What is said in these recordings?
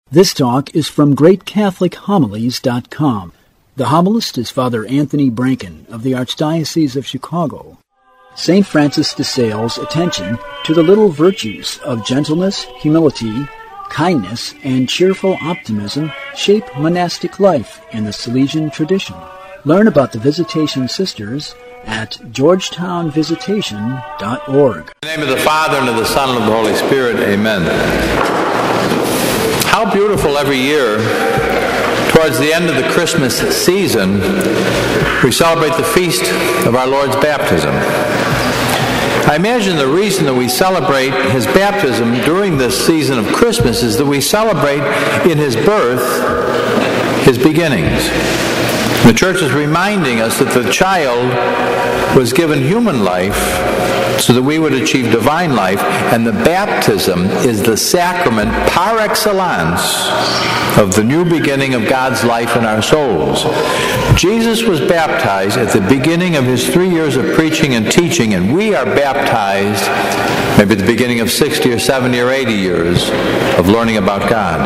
This talk is from GreatCatholicHomilies.com. The homilist is Father Anthony Branken of the Archdiocese of Chicago. St. Francis de Sales' attention to the little virtues of gentleness, humility, kindness, and cheerful optimism shape monastic life in the Salesian tradition. Learn about the Visitation Sisters at georgetownvisitation.org. In the name of the Father, and of the Son, and of the Holy Spirit, amen. How beautiful every year, towards the end of the Christmas season, we celebrate the feast of our Lord's baptism. I imagine the reason that we celebrate his baptism during this season of Christmas is that we celebrate in his birth his beginnings. The Church is reminding us that the child was given human life so that we would achieve divine life, and the baptism is the sacrament par excellence of the new beginning of God's life in our souls. Jesus was baptized at the beginning of his 3 years of preaching and teaching, and we are baptized maybe at the beginning of 60 or 70 or 80 years of learning about God.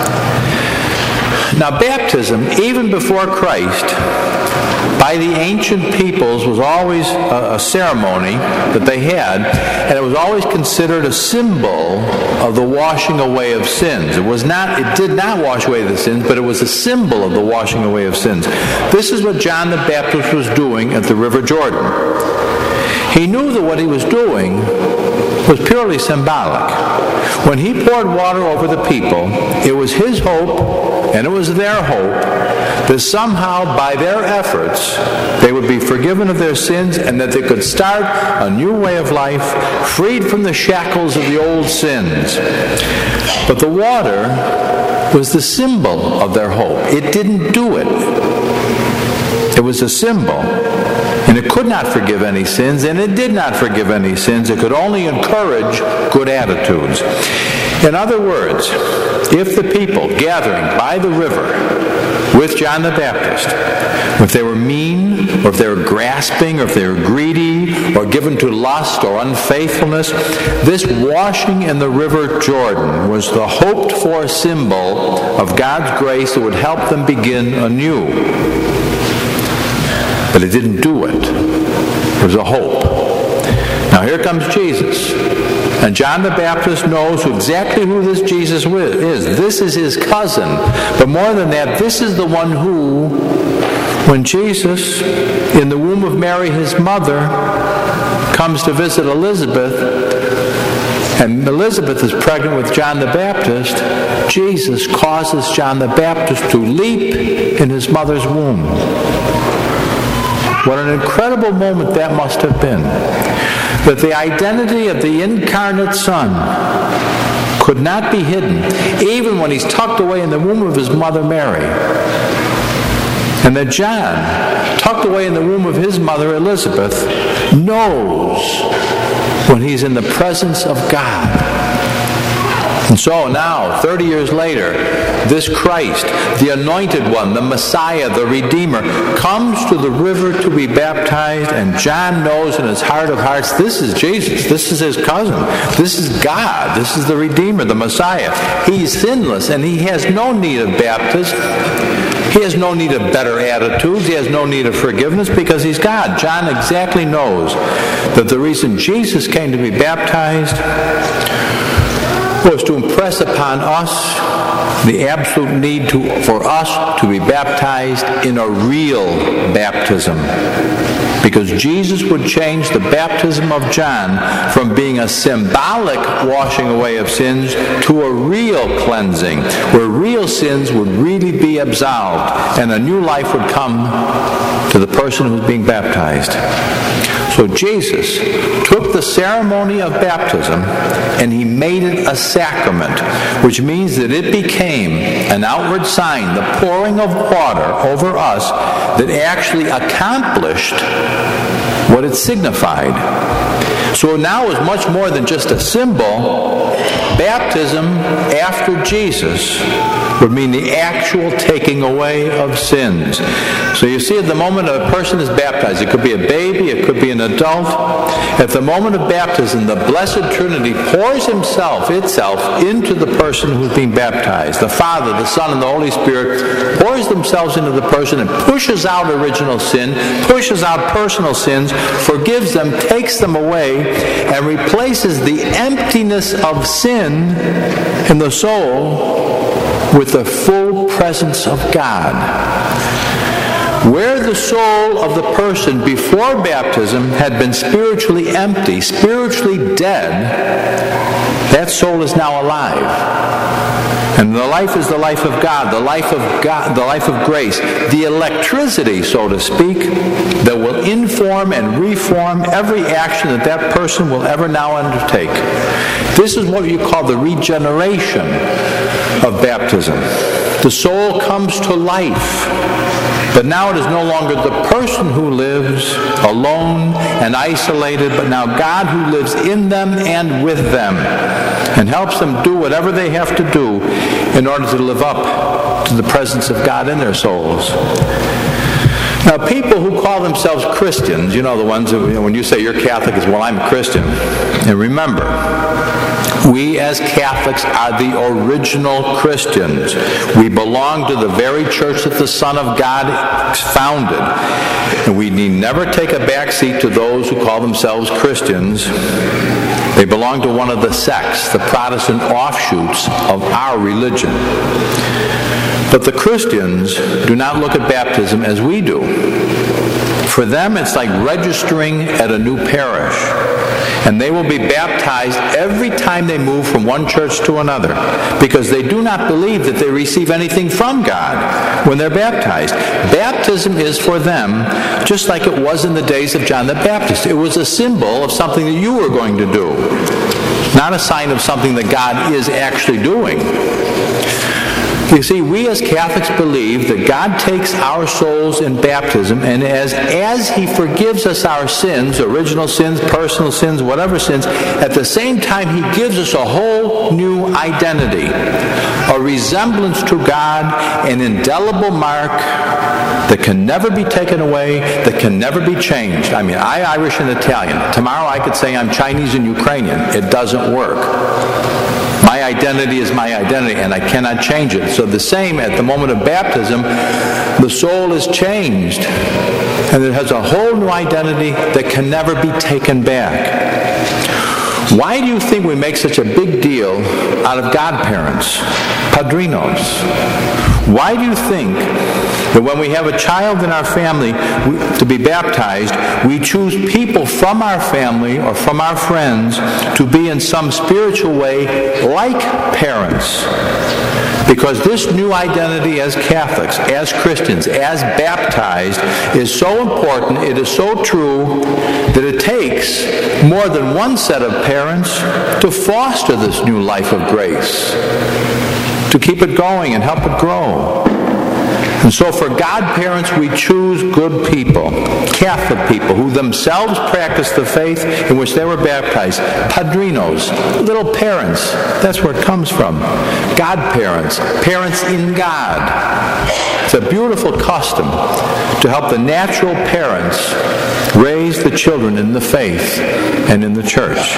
Now, baptism, even before Christ, by the ancient peoples, was always a ceremony that they had, and it was always considered a symbol of the washing away of sins. It did not wash away the sins, but it was a symbol of the washing away of sins. This is what John the Baptist was doing at the River Jordan. He knew that what he was doing was purely symbolic. When he poured water over the people, it was his hope, and it was their hope, that somehow by their efforts they would be forgiven of their sins and that they could start a new way of life, freed from the shackles of the old sins. But the water was the symbol of their hope. It didn't do it. It was a symbol. And it could not forgive any sins, and it did not forgive any sins. It could only encourage good attitudes. In other words, if the people gathering by the river with John the Baptist, if they were mean, or if they were grasping, or if they were greedy, or given to lust or unfaithfulness, this washing in the River Jordan was the hoped-for symbol of God's grace that would help them begin anew. But it didn't do it. It was a hope. Now here comes Jesus. And John the Baptist knows exactly who this Jesus is. This is his cousin. But more than that, this is the one who, when Jesus, in the womb of Mary, his mother, comes to visit Elizabeth, and Elizabeth is pregnant with John the Baptist, Jesus causes John the Baptist to leap in his mother's womb. What an incredible moment that must have been. That the identity of the incarnate Son could not be hidden, even when he's tucked away in the womb of his mother Mary. And that John, tucked away in the womb of his mother Elizabeth, knows when he's in the presence of God. And so now, 30 years later, this Christ, the Anointed One, the Messiah, the Redeemer, comes to the river to be baptized, and John knows in his heart of hearts, this is Jesus, this is his cousin, this is God, this is the Redeemer, the Messiah. He's sinless, and he has no need of baptism. He has no need of better attitudes. He has no need of forgiveness because he's God. John exactly knows that the reason Jesus came to be baptized was to impress upon us the absolute need for us to be baptized in a real baptism. Because Jesus would change the baptism of John from being a symbolic washing away of sins to a real cleansing, where real sins would really be absolved and a new life would come to the person who's being baptized. So Jesus took the ceremony of baptism and he made it a sacrament, which means that it became an outward sign, the pouring of water over us, that actually accomplished what it signified. So now is much more than just a symbol. Baptism after Jesus would mean the actual taking away of sins. So you see, at the moment a person is baptized, it could be a baby, it could be an adult. At the moment of baptism, the Blessed Trinity pours itself into the person who's being baptized. The Father, the Son, and the Holy Spirit pours themselves into the person and pushes out original sin, pushes out personal sins, forgives them, takes them away, and replaces the emptiness of sin in the soul with the full presence of God. Where the soul of the person before baptism had been spiritually empty, spiritually dead, that soul is now alive. And the life is the life of God, the life of grace, the electricity, so to speak, that will inform and reform every action that person will ever now undertake. This is what you call the regeneration of baptism. The soul comes to life. But now it is no longer the person who lives alone and isolated, but now God who lives in them and with them and helps them do whatever they have to do in order to live up to the presence of God in their souls. Now, people who call themselves Christians, the ones who, when you say you're Catholic, is, well, I'm a Christian. And remember, we as Catholics are the original Christians. We belong to the very church that the Son of God founded. And we need never take a backseat to those who call themselves Christians. They belong to one of the sects, the Protestant offshoots of our religion. But the Christians do not look at baptism as we do. For them, it's like registering at a new parish. And they will be baptized every time they move from one church to another, because they do not believe that they receive anything from God when they're baptized. Baptism is for them just like it was in the days of John the Baptist. It was a symbol of something that you were going to do, not a sign of something that God is actually doing. You see, we as Catholics believe that God takes our souls in baptism, and as He forgives us our sins, original sins, personal sins, whatever sins, at the same time He gives us a whole new identity, a resemblance to God, an indelible mark that can never be taken away, that can never be changed. I'm Irish and Italian. Tomorrow I could say I'm Chinese and Ukrainian. It doesn't work. My identity is my identity, and I cannot change it. So the same, at the moment of baptism, the soul is changed, and it has a whole new identity that can never be taken back. Why do you think we make such a big deal out of godparents, padrinos? Why do you think that when we have a child in our family to be baptized, we choose people from our family or from our friends to be in some spiritual way like parents? Because this new identity as Catholics, as Christians, as baptized, is so important, it is so true, that it takes more than one set of parents to foster this new life of grace, to keep it going and help it grow. And so for godparents, we choose good people, Catholic people, who themselves practice the faith in which they were baptized. Padrinos, little parents, that's where it comes from. Godparents, parents in God. It's a beautiful custom to help the natural parents raise the children in the faith and in the church.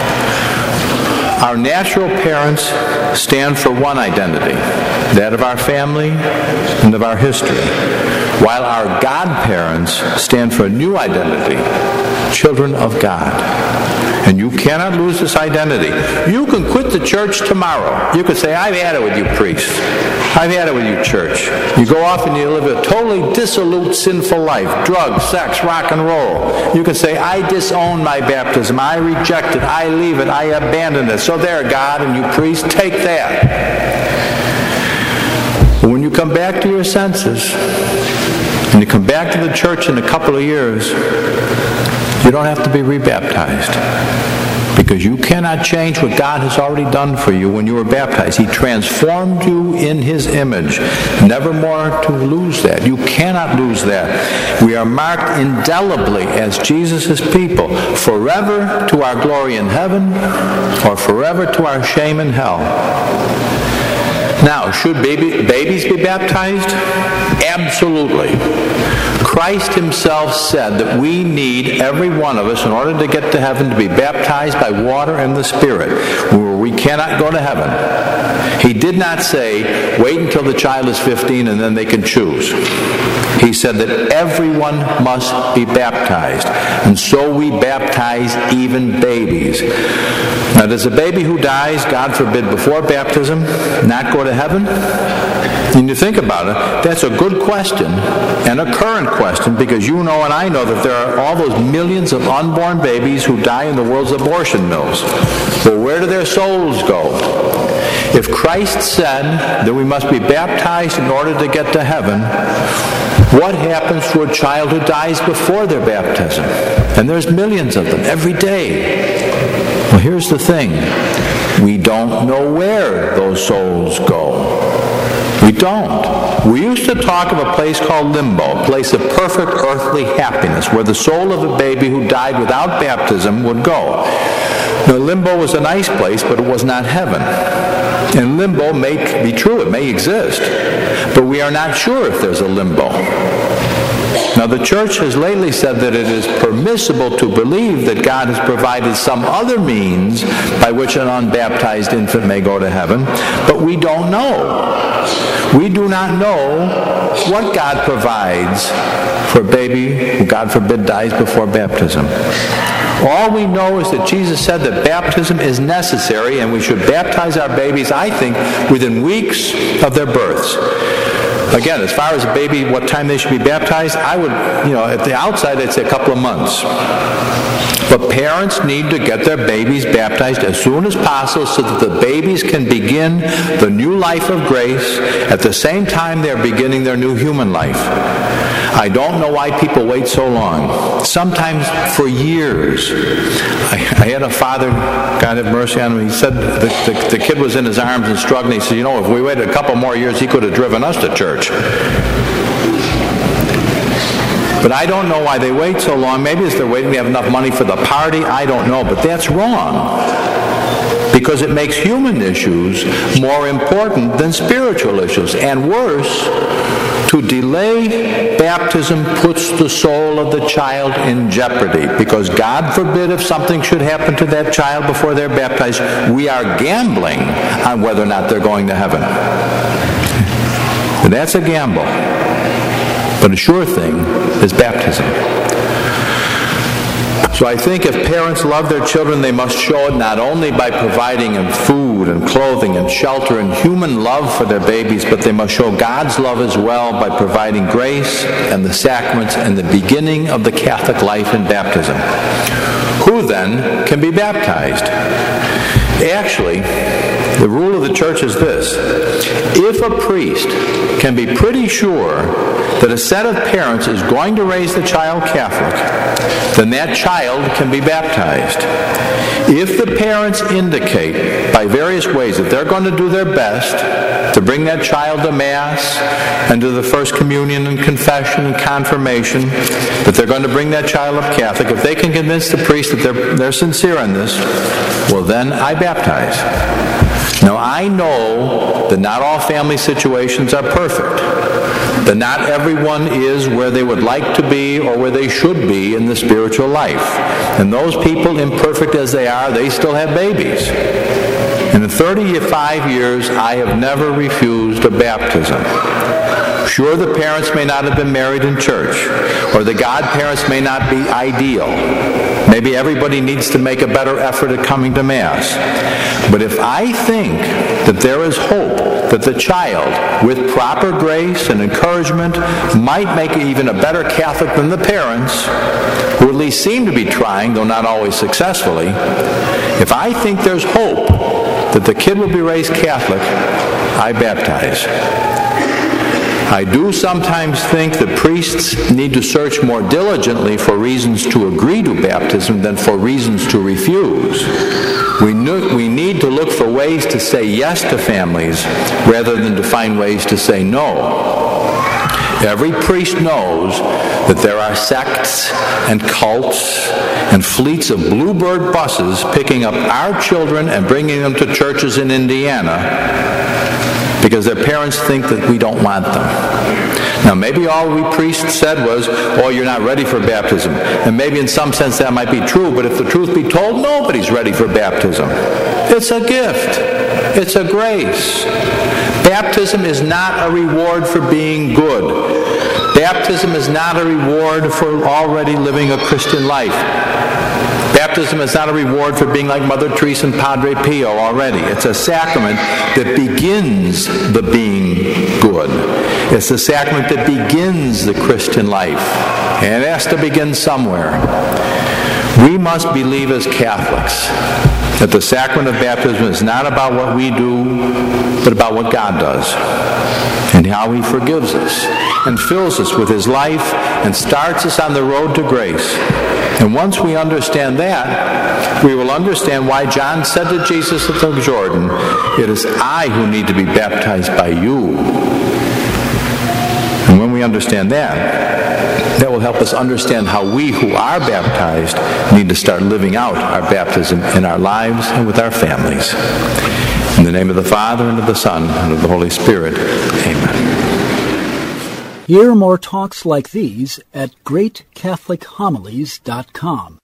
Our natural parents stand for one identity, that of our family and of our history, while our godparents stand for a new identity, children of God. And you cannot lose this identity. You can quit the church tomorrow. You could say, I've had it with you, priest. I've had it with you, church. You go off and you live a totally dissolute, sinful life. Drugs, sex, rock and roll. You can say, I disown my baptism. I reject it. I leave it. I abandon it. So there, God and you priest, take that. But when you come back to your senses, and you come back to the church in a couple of years, you don't have to be rebaptized, because you cannot change what God has already done for you when you were baptized. He transformed you in His image. Never more to lose that. You cannot lose that. We are marked indelibly as Jesus' people, forever to our glory in heaven or forever to our shame in hell. Now, should babies be baptized? Absolutely. Christ himself said that we need, every one of us, in order to get to heaven, to be baptized by water and the Spirit, where we cannot go to heaven. He did not say, wait until the child is 15 and then they can choose. He said that everyone must be baptized. And so we baptize even babies. Now, does a baby who dies, God forbid, before baptism, not go to heaven? When you think about it, that's a good question and a current question, because you know and I know that there are all those millions of unborn babies who die in the world's abortion mills. Well, where do their souls go? If Christ said that we must be baptized in order to get to heaven, what happens to a child who dies before their baptism? And there's millions of them every day. Well, here's the thing. We don't know where those souls go. We don't. We used to talk of a place called limbo, a place of perfect earthly happiness, where the soul of a baby who died without baptism would go. Now, limbo was a nice place, but it was not heaven. And limbo may be true, it may exist, but we are not sure if there's a limbo. Now, the church has lately said that it is permissible to believe that God has provided some other means by which an unbaptized infant may go to heaven, but we don't know. We do not know what God provides for a baby who, God forbid, dies before baptism. All we know is that Jesus said that baptism is necessary, and we should baptize our babies, I think, within weeks of their births. Again, as far as a baby, what time they should be baptized, I would, at the outside, I'd say a couple of months. But parents need to get their babies baptized as soon as possible so that the babies can begin the new life of grace at the same time they're beginning their new human life. I don't know why people wait so long. Sometimes for years. I had a father, God have mercy on him, he said the kid was in his arms and struggling. He said, if we waited a couple more years, he could have driven us to church. But I don't know why they wait so long. Maybe it's they're waiting to have enough money for the party. I don't know. But that's wrong. Because it makes human issues more important than spiritual issues. And worse, to delay baptism puts the soul of the child in jeopardy. Because God forbid if something should happen to that child before they're baptized, we are gambling on whether or not they're going to heaven. And that's a gamble. But a sure thing is baptism. So I think if parents love their children, they must show it not only by providing them food and clothing and shelter and human love for their babies, but they must show God's love as well by providing grace and the sacraments and the beginning of the Catholic life in baptism. Who then can be baptized? Actually, the rule of the church is this. If a priest can be pretty sure that a set of parents is going to raise the child Catholic, then that child can be baptized. If the parents indicate by various ways that they're going to do their best to bring that child to Mass and to the First Communion and Confession and Confirmation, that they're going to bring that child up Catholic, if they can convince the priest that they're sincere in this, well then I baptize. Now I know that not all family situations are perfect. That not everyone is where they would like to be or where they should be in the spiritual life. And those people, imperfect as they are, they still have babies. And in 35 years, I have never refused a baptism. Sure, the parents may not have been married in church, or the godparents may not be ideal. Maybe everybody needs to make a better effort at coming to Mass. But if I think that there is hope that the child, with proper grace and encouragement, might make even a better Catholic than the parents, who at least seem to be trying, though not always successfully, if I think there's hope that the kid will be raised Catholic, I baptize. I do sometimes think that priests need to search more diligently for reasons to agree to baptism than for reasons to refuse. We need to look for ways to say yes to families rather than to find ways to say no. Every priest knows that there are sects and cults and fleets of bluebird buses picking up our children and bringing them to churches in Indiana. because their parents think that we don't want them. Now, maybe all we priests said was, oh, you're not ready for baptism. And maybe in some sense that might be true, but if the truth be told, nobody's ready for baptism. It's a gift. It's a grace. Baptism is not a reward for being good. Baptism is not a reward for already living a Christian life. Baptism is not a reward for being like Mother Teresa and Padre Pio already. It's a sacrament that begins the being good. It's the sacrament that begins the Christian life. And it has to begin somewhere. We must believe as Catholics that the sacrament of baptism is not about what we do, but about what God does, and how He forgives us and fills us with His life and starts us on the road to grace. And once we understand that, we will understand why John said to Jesus at the Jordan, "It is I who need to be baptized by you." And when we understand that, that will help us understand how we who are baptized need to start living out our baptism in our lives and with our families. In the name of the Father, and of the Son, and of the Holy Spirit. Amen. Hear more talks like these at greatcatholichomilies.com.